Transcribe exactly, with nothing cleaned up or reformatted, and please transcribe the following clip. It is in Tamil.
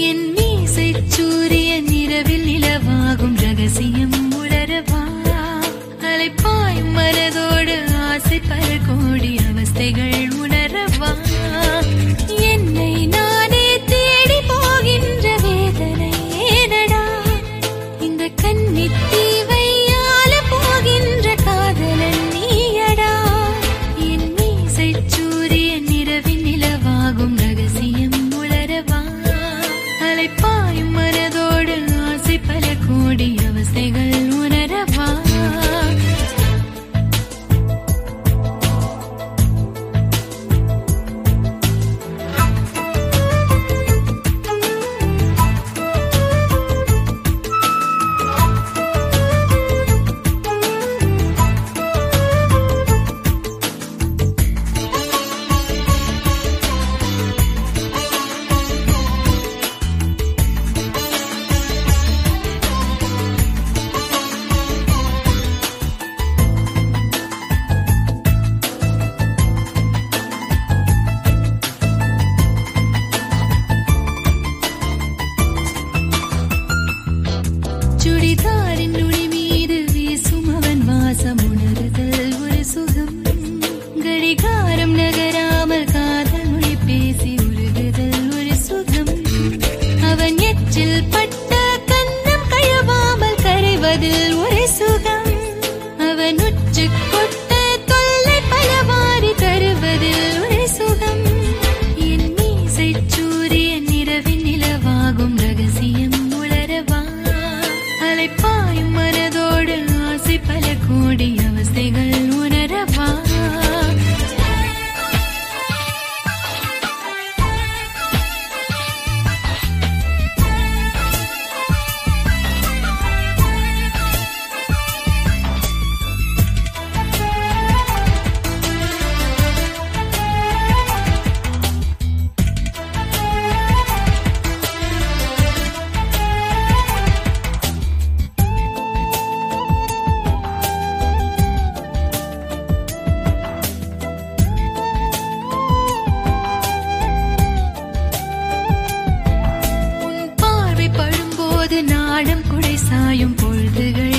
என் மீசை சூரியன் இரவில் நிலவாகும் ரகசியம் உணரவா அலைப்பாய் மனதோடு ஆசை பல கோடி அவஸ்தைகள் உணரவா என்னை நானே தேடி போகின்ற வேதனை ஏனடா இந்த கன்னித்தீவை ஆள போகின்ற காதலன் நீயடா என் மீசை சூரியன் இரவின் நிலவாகும் ரகசியம் உணரவா அலைப்பாய் மனதோடு ஆசை பல கோடி அவஸ்தைகள் உணரவா சுடிதாரின் நுனி மீது வீசும் அவன் வாசம் உணர்தல் ஒரு சுகம் கடிகாரம் நகராமல் காதல் மொழி பேசி உருகுதல் ஒரு சுகம் அவன் எச்சில் பட்ட கன்னம் கழுவாமல் கரைவதில் ஒரு சுகம் அவன் உச்சு கொட்ட தொல்லை பலவாரி தருவதில் ஒரு சுகம் என் மீசை சூரியன் இரவின் நிலவாகும் ரகசியம் உணரவா அலைப்பாயும் மனதோடு ஆசை பல கோடி அவஸ்தைகள் உணரவா நாடம் குடை சாயும் பொழுதுகள்